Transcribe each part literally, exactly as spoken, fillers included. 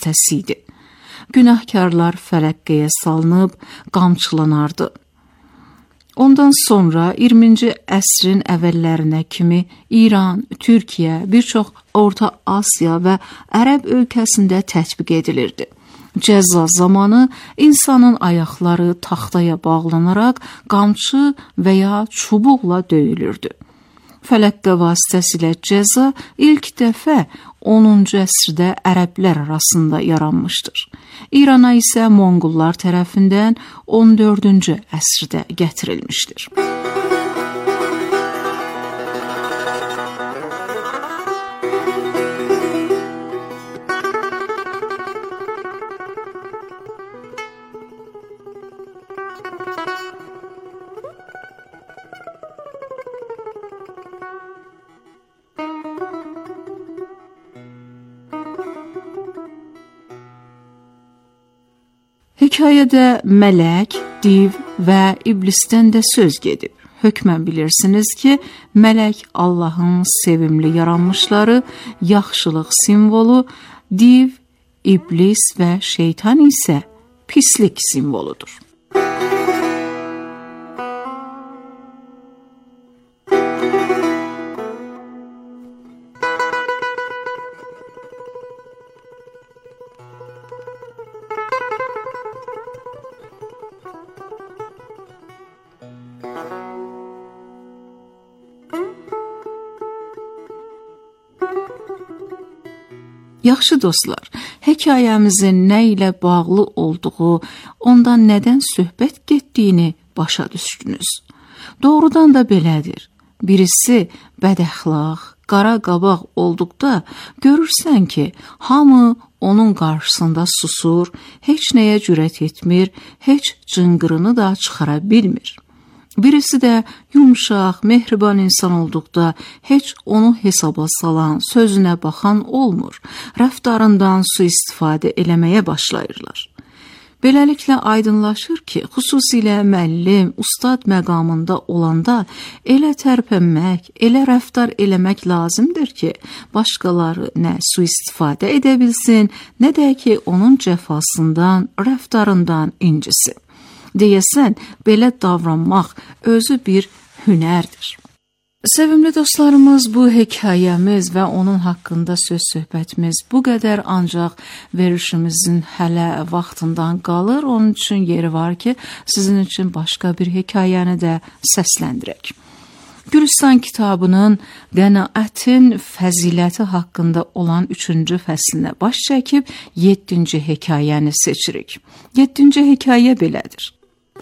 vasitəsi idi. Günahkarlar fələqqəyə salınıb qamçılanardı. Ondan sonra iyirminci əsrin əvvəllərinə kimi İran, Türkiyə, bir çox Orta Asiya və Ərəb ölkəsində tətbiq edilirdi. Cəza zamanı insanın ayaqları taxtaya bağlanaraq qamçı və ya çubuqla döyülürdü. Fələqqə vasitəsilə cəza ilk dəfə onuncu əsrdə ərəblər arasında yaranmışdır. İrana isə Monqollar tərəfindən on dördüncü əsrdə gətirilmişdir. Hekayədə mələk, div və iblisdən də söz gedib. Hökmən bilirsiniz ki, mələk Allahın sevimli yaranmışları, yaxşılıq simvolu, div, iblis və şeytan isə pislik simvoludur. Yaxşı dostlar, hekayəmizin nə ilə bağlı olduğu, ondan nədən söhbət getdiyini başa düşdünüz. Doğrudan da belədir. Birisi bədəxlaq, qara qabaq olduqda görürsən ki, hamı onun qarşısında susur, heç nəyə cürət etmir, heç cınqırını da çıxara bilmir. Birisi də yumşaq, mehriban insan olduqda heç onu hesaba salan, sözünə baxan olmur. Rəftarından sui-istifadə eləməyə başlayırlar. Beləliklə aydınlaşır ki, xüsusilə müəllim, ustad məqamında olanda elə tərpənmək, elə rəftar eləmək lazımdır ki, başqaları nə sui-istifadə edə bilsin, nə də ki, onun cəfasından, rəftarından incisin. Deyəsən, belə davranmaq özü bir hünərdir. Sevimli dostlarımız, bu hekayəmiz və onun haqqında söz-söhbətimiz bu qədər ancaq verişimizin hələ vaxtından qalır. Onun üçün yeri var ki, sizin üçün başqa bir hekayəni də səsləndirək. Gülüstan kitabının qənaətin fəziləti haqqında olan üçüncü fəslinə baş çəkib yeddinci hekayəni seçirik. yeddinci hekayə belədir.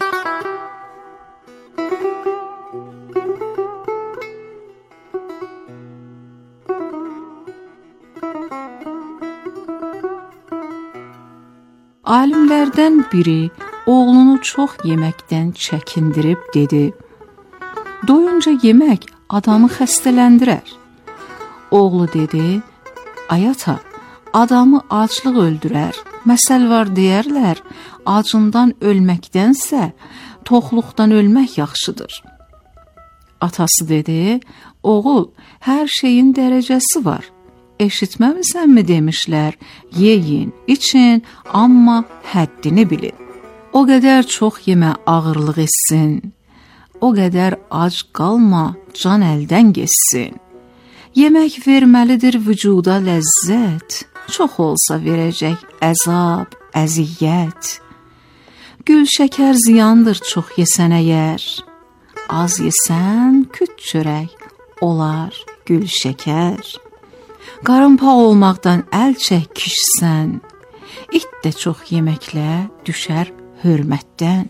Alimlərdən biri oğlunu çox yeməkdən çəkindirib dedi: "Doyunca yemək adamı xəstələndirər." Oğlu dedi: "Ay ata, adamı aclıq öldürər. Məsəl var deyərlər, acından ölməkdənsə toxluqdan ölmək yaxşıdır." Atası dedi: "Oğul, hər şeyin dərəcəsi var. Eşitməmisənmi demişlər, yeyin, için, amma həddini bilin. O qədər çox yemə ağırlıq etsin, o qədər ac qalma, can əldən geçsin. Yemək verməlidir vücuda ləzzət, çox olsa verəcək əzab, əziyyət. Gül şəkər ziyandır çox yesən əgər, az yesən küt çörək, olar gül şəkər. Qarınpaq olmaqdan əl çək kişsən, it də çox yeməklə düşər hörmətdən."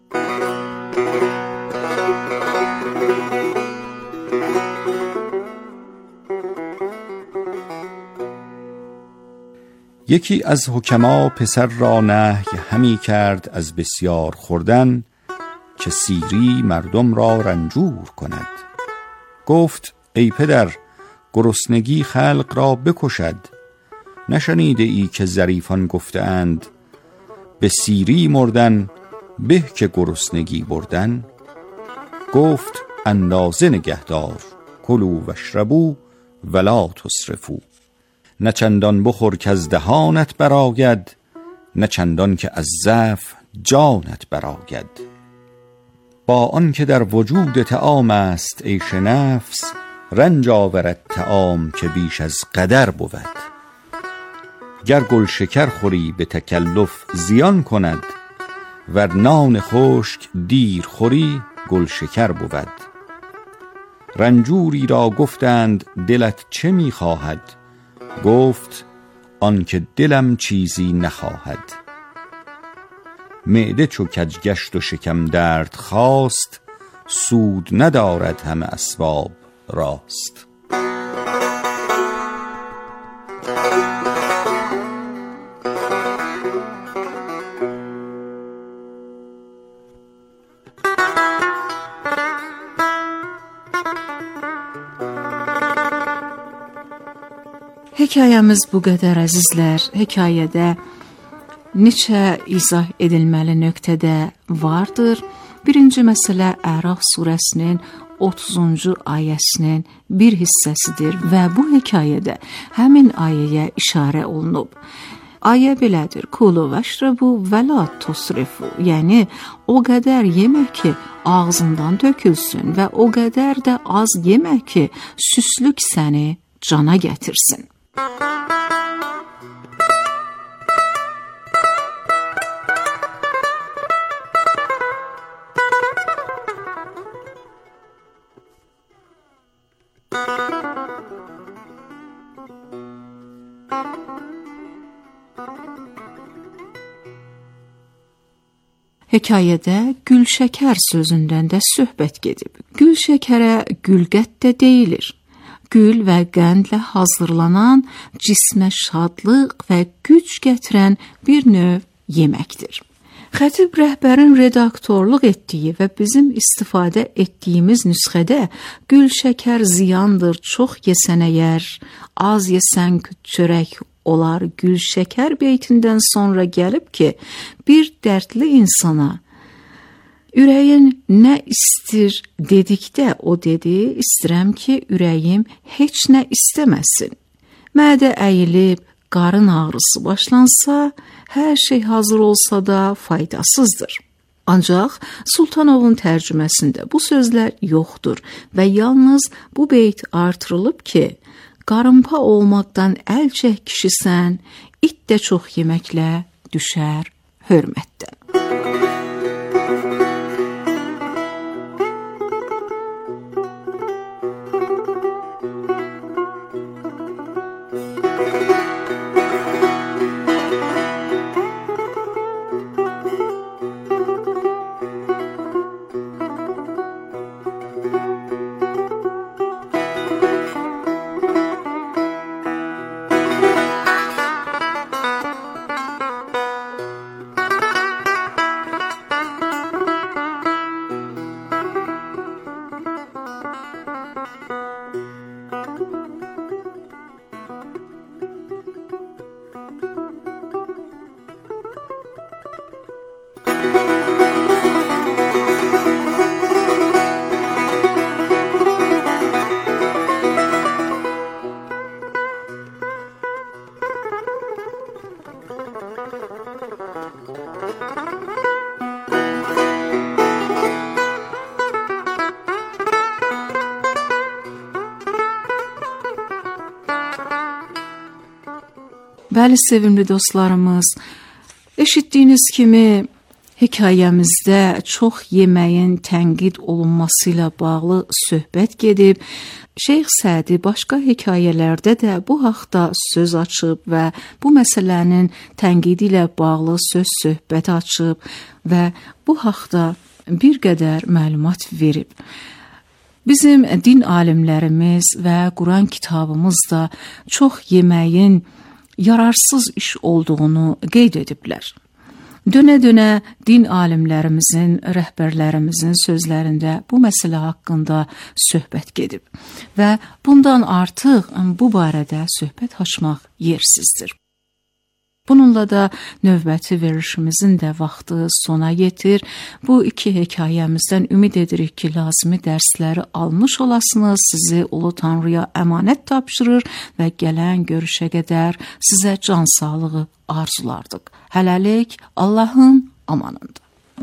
یکی از حکما پسر را نهی همی کرد از بسیار خوردن، که سیری مردم را رنجور کند. گفت: ای پدر، گرسنگی خلق را بکشد. نشنیده ای که ظریفان گفته اند به سیری مردن به که گرسنگی بردن؟ گفت: اندازه نگهدار، کلوا واشربوا ولا تسرفوا. نه چندان بخور که از دهانت برآید، نه چندان که از ضعف جانت برآید. با آن که در وجود طعام است عیش نفس، رنج آورد طعام که بیش از قدر بود. گر گل شکر خوری به تکلف زیان کند، ور نان خشک دیر خوری گل شکر بود. رنجوری را گفتند دلت چه می خواهد؟ گفت آن که دلم چیزی نخواهد. معده چو کج گشت و شکم درد خاست، سود ندارد همه اسباب راست. Hekayəmiz bu qədər əzizlər. Hekayədə neçə izah edilməli nöqtədə vardır. Birinci məsələ Əraf surəsinin otuzuncu ayəsinin bir hissəsidir və bu hekayədə həmin ayəyə işarə olunub. Ayə belədir: Kulu vəşrəbu və la tusrifu. Yəni o qədər yemək ki ağzından tökülsün və o qədər də az yemək ki süslük səni cana gətirsin. Hekayədə gülşəkər sözündən də söhbət gedib. Gülşəkərə gülqət də deyilir. Gül və qəndlə hazırlanan cismə şadlıq və güc gətirən bir növ yeməkdir. Xətib rəhbərin redaktorluq etdiyi və bizim istifadə etdiyimiz nüsxədə gülşəkər ziyandır, çox yesən əgər, az yesən çörək olar gülşəkər beytindən sonra gəlib ki, bir dərdli insana ürəyin nə istir dedikdə o dedi, istirəm ki, ürəyim heç nə istəməsin. Mədə əyilib, qarın ağrısı başlansa, hər şey hazır olsa da faydasızdır. Ancaq Sultanovun tərcüməsində bu sözlər yoxdur və yalnız bu beyt artırılıb ki, qarınpa olmaqdan əl çək kişisən, it də çox yeməklə düşər hörmətdən. Bəli, sevimli dostlarımız, eşitdiyiniz kimi hekayəmizdə çox yeməyin tənqid olunması ilə bağlı söhbət gedib. Şeyx Sədi başqa hekayələrdə də bu haqda söz açıb və bu məsələnin tənqidi ilə bağlı söz söhbət açıb və bu haqda bir qədər məlumat verib. Bizim din alimlərimiz və Quran kitabımız da çox yeməyin yararsız iş olduğunu qeyd ediblər. Dönə-dönə din alimlərimizin, rəhbərlərimizin sözlərində bu məsələ haqqında söhbət gedib və bundan artıq bu barədə söhbət açmaq yersizdir. Bununla da növbəti verilişimizin də vaxtı sona yetir. Bu iki hekayəmizdən ümid edirik ki, lazımi dərsləri almış olasınız. Sizi Ulu Tanrıya əmanət tapşırır və gələn görüşə qədər sizə can sağlığı arzulardıq. Hələlik Allahın amanında.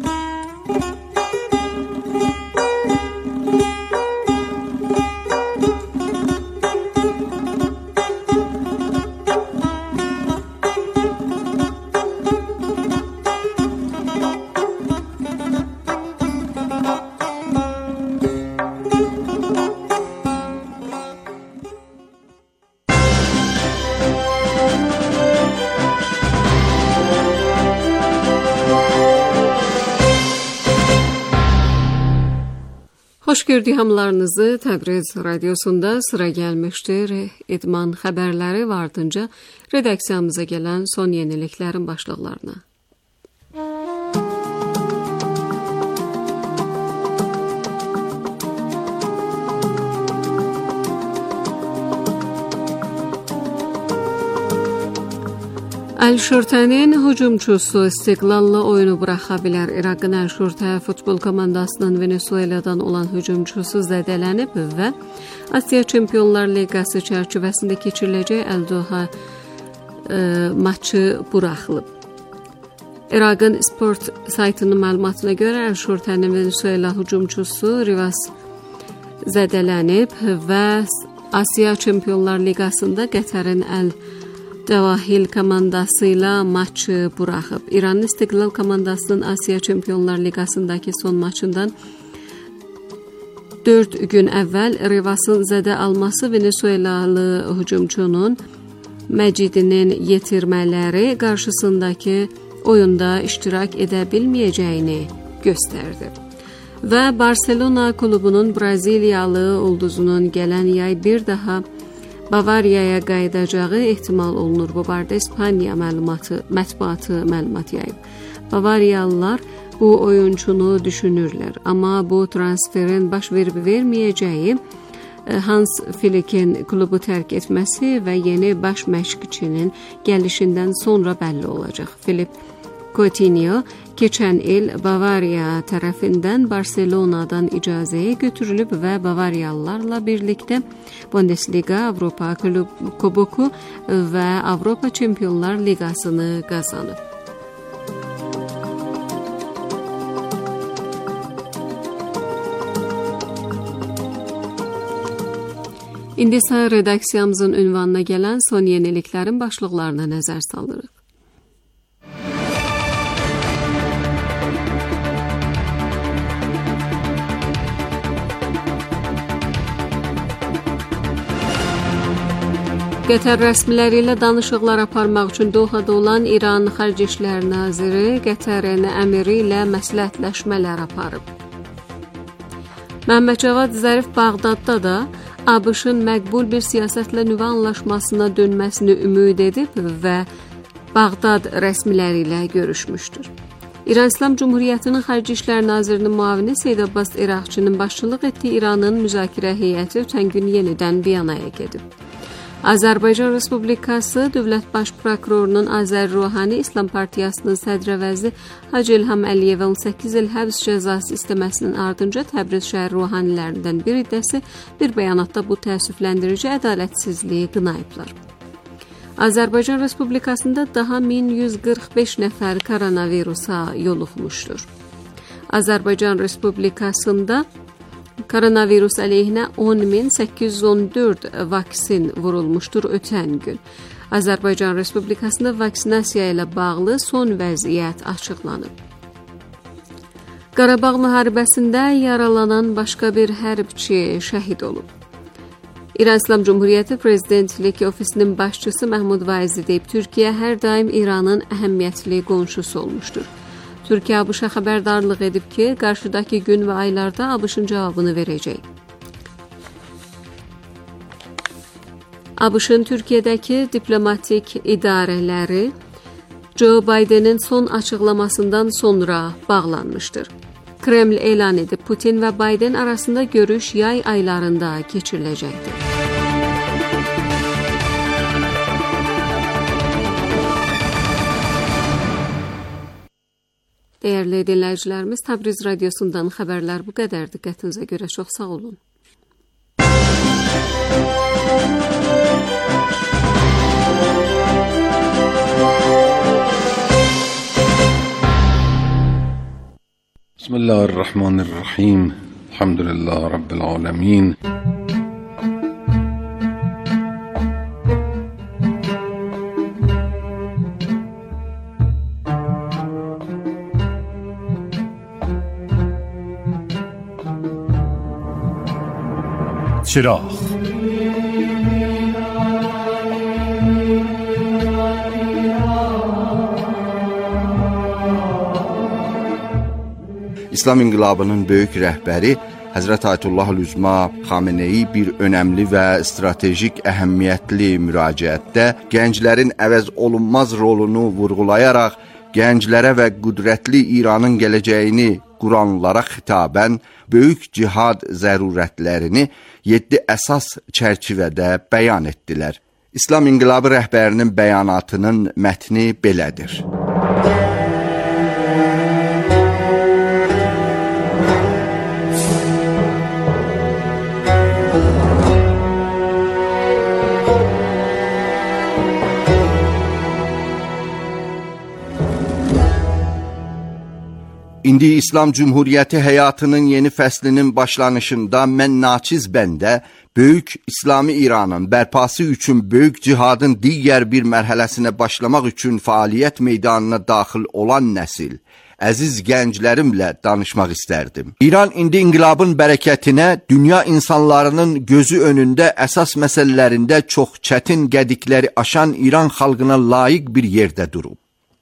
Xoş gördük hamılarınızı. Təbriz radiosunda sıra gəlmişdir. İdman xəbərləri və ardınca redaksiyamıza gələn son yeniliklərin başlıqlarına. Əl-Şurtənin hücumçusu istiqlalla oyunu buraxa bilər. İraqın Əl-Şurtə futbol komandasının Venezueladan olan hücumçusu zədələnib və Asiya Çempionlar Liqası çərçivəsində keçiriləcək Əl-Doha e, maçı buraxılıb. İraqın sport saytının məlumatına görə Əl-Şurtənin Venezuela hücumçusu Rivas zədələnib və Asiya Çempionlar Liqasında Qətərin Əl Cavahil komandası ilə maçı buraxıb. İranın İstiqlal komandasının Asiya Çempionlar Liqasındakı son maçından dörd gün əvvəl Rivasın zədə alması Venezuelalı hücumçunun Məcidinin yetirmələri qarşısındakı oyunda iştirak edə bilməyəcəyini göstərdi. Və Barcelona klubunun Braziliyalı ulduzunun gələn yay bir daha Bavariyaya qayıdacağı ehtimal olunur. Bu barədə İspaniya məlumatı, mətbuatı məlumat yayıb. Bavariyalılar bu oyunçunu düşünürlər, amma bu transferin baş verib verməyəcəyi Hans Flick'in klubu tərk etməsi və yeni baş məşqçinin gəlişindən sonra bəlli olacaq. Filip Coutinho keçən il Bavariya tərəfindən Barcelonadan icazəyə götürülüb və Bavariyalılarla birlikdə Bundesliga, Avropa Kuboku və Avropa Çempionlar Liqasını qazanıb. İndi isə redaksiyamızın ünvanına gələn son yeniliklərin başlıqlarına nəzər salırıq. Qətər rəsmiləri ilə danışıqlar aparmaq üçün Dohada olan İran Xarici İşlər Naziri Qətərin əmiri ilə məsləhətləşmələr aparıb. Məhəmməd Cavad Zərif Bağdadda da ABŞ-ın məqbul bir siyasətlə nüvə anlaşmasına dönməsini ümid edib və Bağdad rəsmiləri ilə görüşmüşdür. İran İslam Cumhuriyyətinin Xarici İşlər Nazirinin müavini Seyid Abbas İraqçının başçılıq etdiyi İranın müzakirə heyəti ötən gün yenidən Viyanaya gedib. Azərbaycan Respublikası Dövlət Baş Prokurorunun Azər Ruhani İslam Partiyasının sədrəvəzi Hacı İlham Əliyevə on səkkiz il həbs cəzası istəməsinin ardınca Təbriz şəhər ruhanilərindən bir iddəsi bir bəyanatda bu təəssüfləndirici ədalətsizliyi qınayıblar. Azərbaycan Respublikasında daha min yüz qırx beş nəfər koronavirusa yoluxmuşdur. Azərbaycan Respublikasında koronavirus əleyhinə on min səkkiz yüz on dörd vaksin vurulmuşdur ötən gün. Azərbaycan Respublikasında vaksinasiya ilə bağlı son vəziyyət açıqlanıb. Qarabağ müharibəsində yaralanan başqa bir hərbçi şəhid olub. İran İslam Cumhuriyyəti Prezidentlik Ofisinin başçısı Məhmud Vaizi deyib, Türkiyə hər daim İranın əhəmiyyətli qonşusu olmuşdur. Türkiyə ABŞ-a xəbərdarlıq edib ki, qarşıdakı gün və aylarda ABŞ-ın cavabını verəcək. ABŞ-ın Türkiyədəki diplomatik idarələri Joe Bidenin son açıqlamasından sonra bağlanmışdır. Kreml elan edib, Putin və Biden arasında görüş yay aylarında keçiriləcəkdir. Dəyərli dinləyicilərimiz, Təbriz radiosundan xəbərlər bu qədər. Diqqətinizə görə çox sağ olun. Bismillahirrahmanirrahim. Elhamdülillah Rabbil alemin. چراغ İslam inqilabının böyük rəhbəri Həzrət Ayətullah Üzma Xameneyi bir önəmli və stratejik əhəmiyyətli müraciətdə gənclərin əvəz olunmaz rolunu vurğulayaraq gənclərə və qüdrətli İranın gələcəyini quranlara xitabən böyük cihad zərurətlərini yeddi əsas çərçivədə bəyan etdilər. İslam inqilabı rəhbərinin bəyanatının mətni belədir. İndi İslam Cümhuriyyəti həyatının yeni fəslinin başlanışında mən naçiz bəndə böyük İslami İranın bərpası üçün böyük cihadın digər bir mərhələsinə başlamaq üçün fəaliyyət meydanına daxil olan nəsil, əziz gənclərimlə danışmaq istərdim. İran indi inqilabın bərəkətinə dünya insanlarının gözü önündə əsas məsələlərində çox çətin qədikləri aşan İran xalqına layiq bir yerdə durub.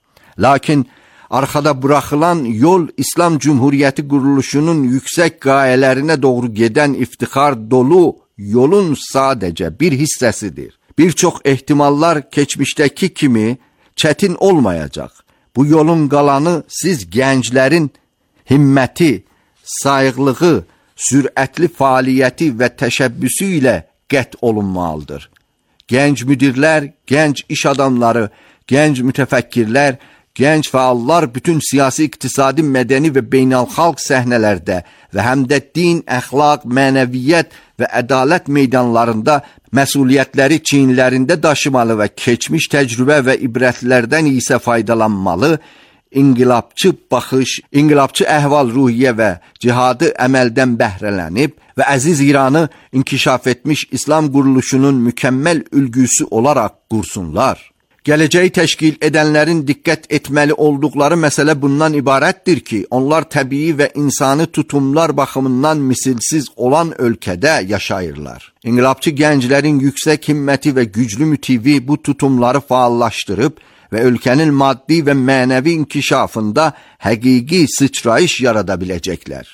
Lakin arxada buraxılan yol İslam Cümhuriyyəti quruluşunun yüksək qayələrinə doğru gedən iftixar dolu yolun sadəcə bir hissəsidir. Bir çox ehtimallar keçmişdəki kimi çətin olmayacaq. Bu yolun qalanı siz gənclərin himməti, sayıqlığı, sürətli fəaliyyəti və təşəbbüsü ilə qət olunmalıdır. Gənc müdirlər, gənc iş adamları, gənc mütəfəkkirlər, gənc fəallar bütün siyasi, iqtisadi, mədəni və beynəlxalq səhnələrdə və həm də din, əxlaq, mənəviyyət və ədalət meydanlarında məsuliyyətləri çiyinlərində daşımalı və keçmiş təcrübə və ibrətlərdən isə faydalanmalı, inqilabçı baxış, inqilabçı əhval-ruhiyyə və cihadı əməldən bəhrələnib və əziz İranı inkişaf etmiş İslam quruluşunun mükəmməl ülgüsü olaraq qursunlar. Gələcəyi təşkil edənlərin diqqət etməli olduqları məsələ bundan ibarətdir ki, onlar təbii və insani tutumlar baxımından misilsiz olan ölkədə yaşayırlar. İnqilabçı gənclərin yüksək himməti və güclü mütivi bu tutumları faallaşdırıb və ölkənin maddi və mənəvi inkişafında həqiqi sıçrayış yarada biləcəklər.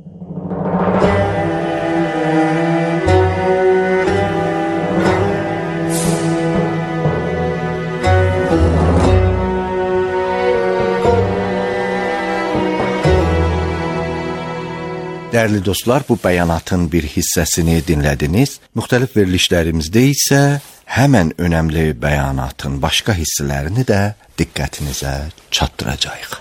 Dəyərli dostlar, bu bəyanatın bir hissəsini dinlədiniz. Müxtəlif verilişlərimizdə isə həmən önəmli bəyanatın başqa hissələrini də diqqətinizə çatdıracağıq.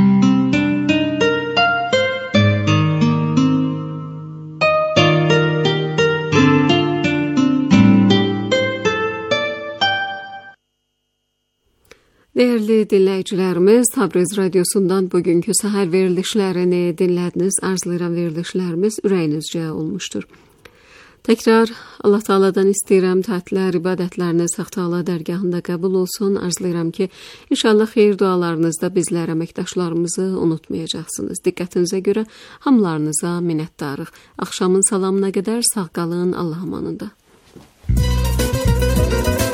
Dəyərli dinləyicilərimiz, Təbriz radiosundan bugünkü səhər verilişlərini dinlədiniz. Arzulayıram verilişlərimiz ürəyinizcə olmuşdur. Təkrar Allah Taala'dan istəyirəm, tətillər, ibadətləriniz Haq Taala dərgahında qəbul olsun. Arzulayıram ki, inşallah xeyir dualarınızda bizlər əməkdaşlarımızı unutmayacaqsınız. Diqqətinizə görə hamılarınıza minnətdarıq. Axşamın salamına qədər sağ qalın, Allah amanında.